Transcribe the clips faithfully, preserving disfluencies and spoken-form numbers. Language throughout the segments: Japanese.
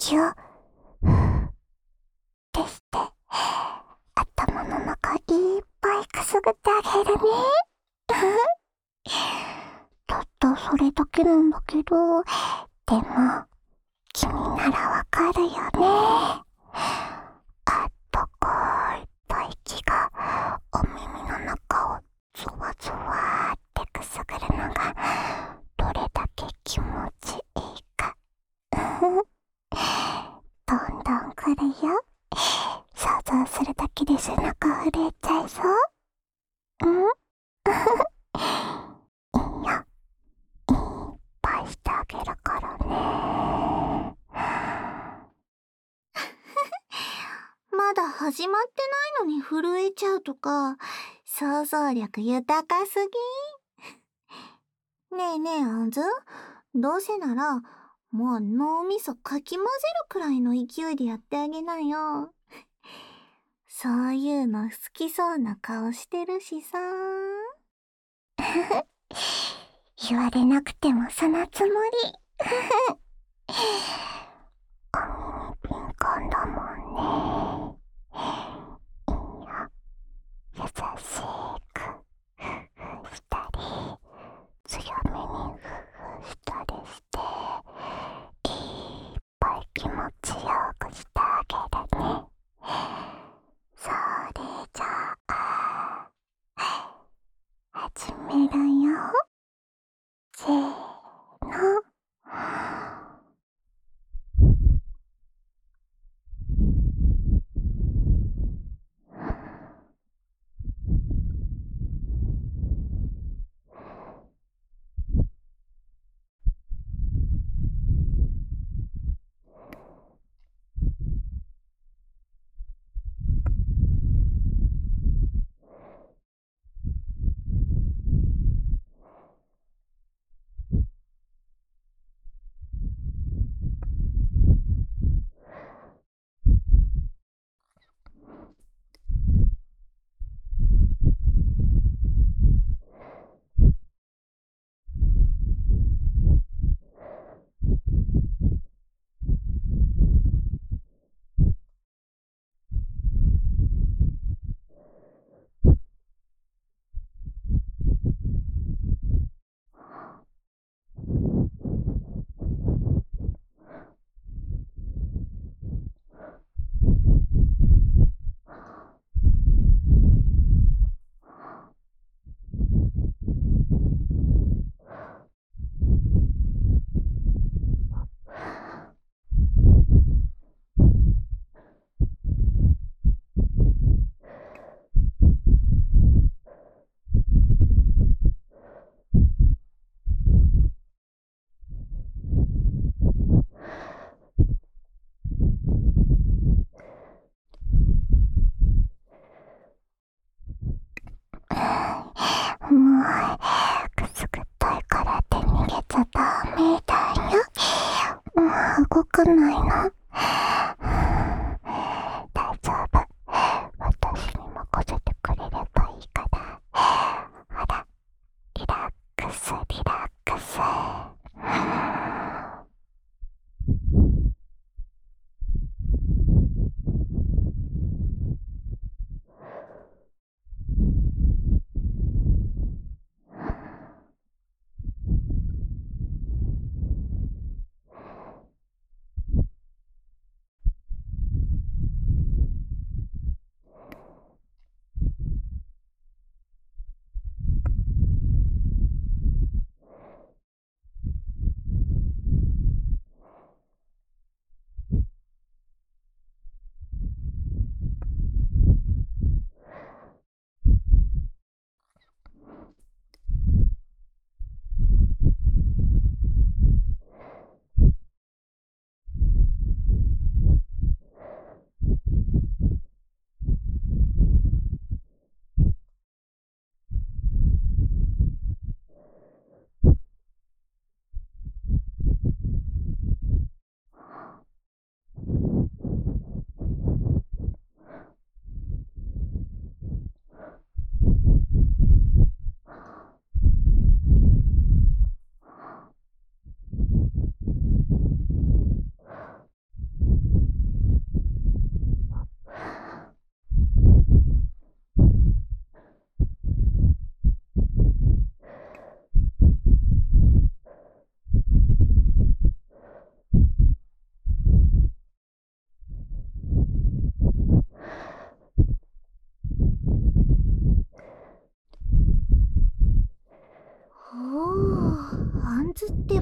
息をふーってして頭の中いっぱいくすぐってあげるね。たったそれだけなんだけど、でも君ならわかるよね。あったかい吐息がお耳の中をゾワゾワってくすぐるのがどれだけ気持ちいいか。どんどん来るよ。想像するだけで背中震えちゃいそう。うん。いいよ。いっぱいしてあげるからね。 まだ始まってないのに震えちゃうとか、想像力豊かすぎ。ねえねえ、あんず。どうせなら、もう脳みそかき混ぜるくらいの勢いでやってあげなよ。そういうの好きそうな顔してるしさ。 言われなくてもそのつもり。お耳敏感だもんね。いいよ。優しくフフしたり、強めにフフしたりして、いっぱい気持ちよくしてあげるね。それじゃあ、始めるよ。せーの。もう、くすぐったいからって逃げちゃダメだよ。もう動かないの。大丈夫。私に任せてくれればいいから。ほら、リラックス、リラックス。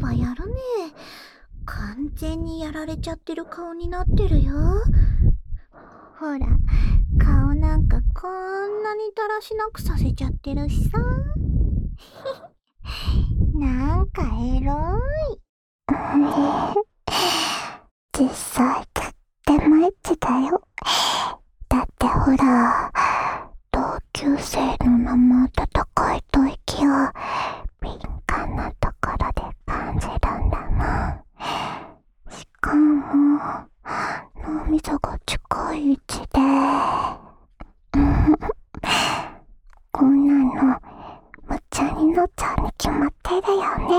ばやるね。完全にやられちゃってる顔になってるよ。ほら、顔なんかこんなにだらしなくさせちゃってるしさ。なんかエロい。 実際とってもエッチだよ。だってほら、同級生の生温かい吐息を敏感なところで感じるんだもん。しかも脳みそが近い位置でこんなのむっちゃになっちゃうに決まってるよね。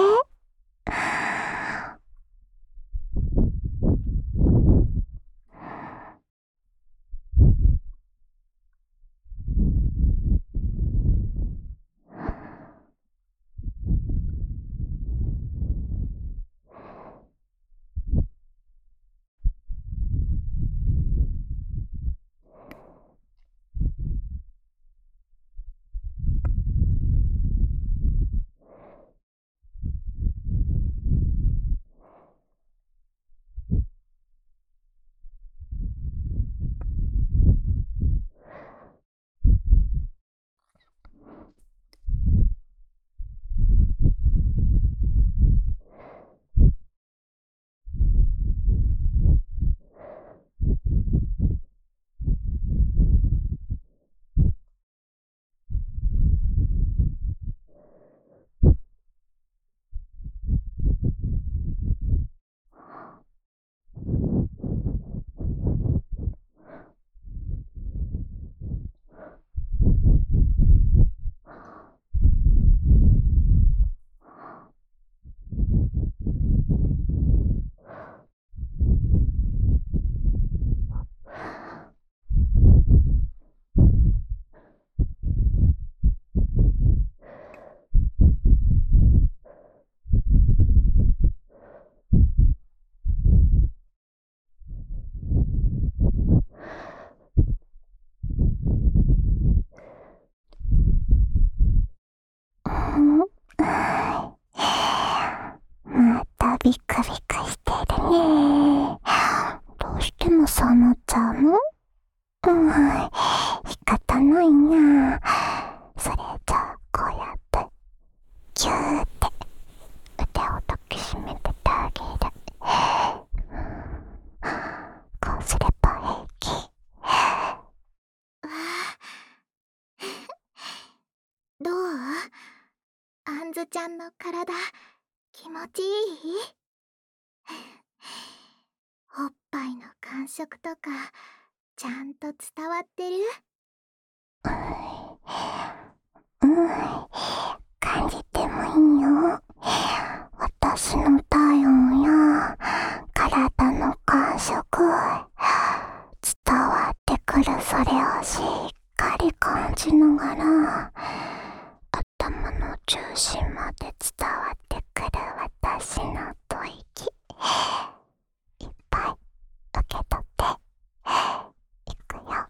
またビクビクしてるね。どうしてもそうなっちゃうの？うん、仕方ないな。それじゃあこうやってギューって腕を抱きしめててあげる。こうすれば平気。 どう？あんずちゃんの体気持ちいい？おっぱいの感触とかちゃんと伝わってる？ うん、感じてもいいよ。私の体温や体の感触伝わってくる。それをしっかり感じながら頭の中心まで伝わってくる私の吐息いっぱい受け取っていくよ。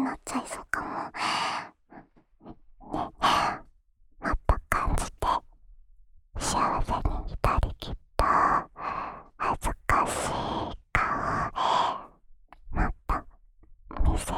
なっちゃいそうかも。ね、もっと感じて、幸せに浸りきった恥ずかしい顔、もっと見せて。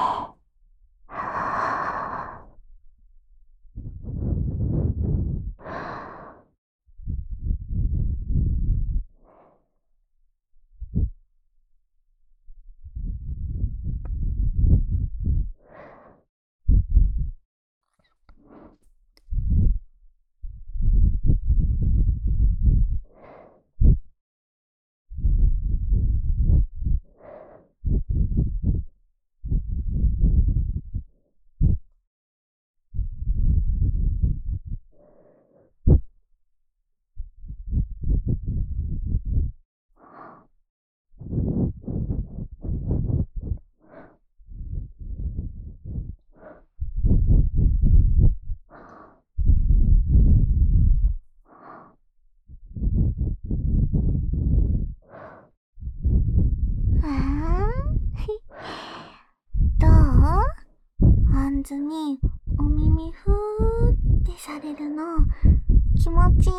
どう？あんずにお耳ふーってされるの気持ちいい？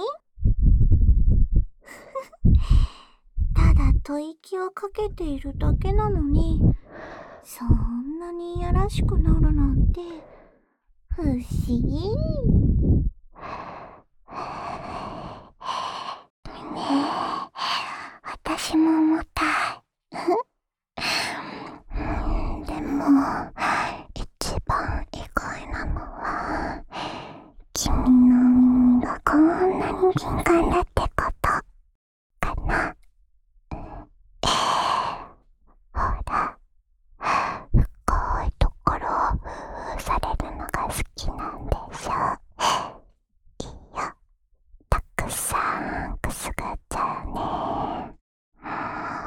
ただ吐息をかけているだけなのに、そんなにいやらしくなるなんて不思議。 ねえ、私も重たい。でも一番意外なのは、君の耳がこんなに敏感だってことかな。ほら、深いところをふーされるのが好きなんでしょ。いいよ、たくさんくすぐっちゃうね。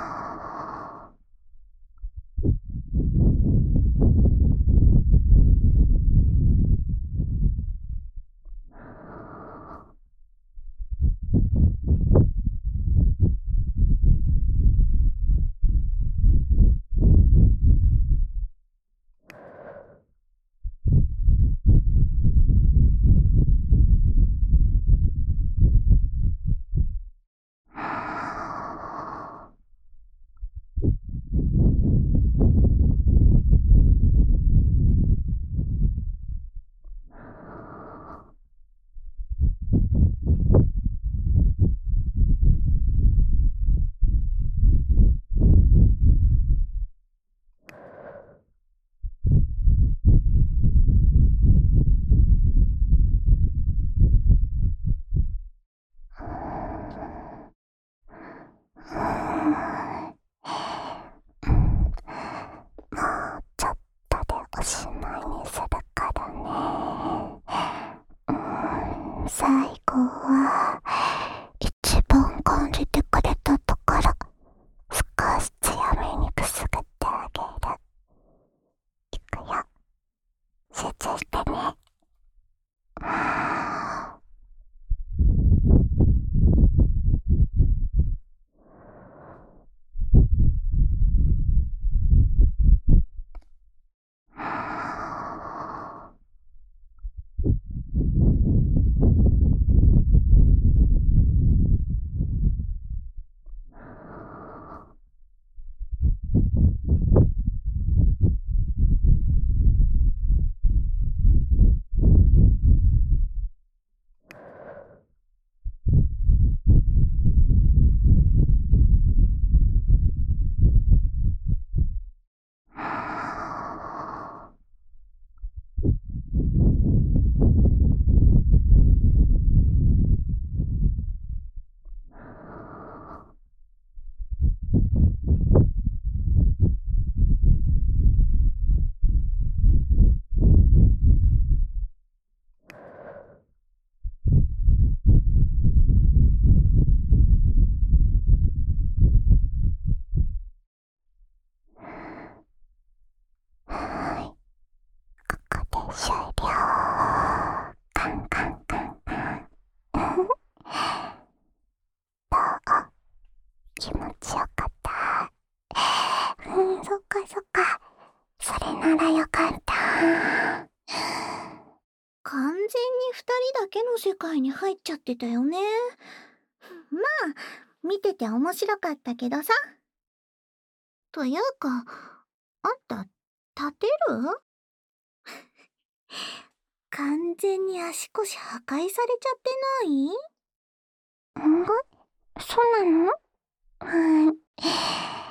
ならよかった。 完全に二人だけの世界に入っちゃってたよね。まあ、見てて面白かったけどさ。というか、あんた、立てる？完全に足腰破壊されちゃってない？ ん？そうなの？うん。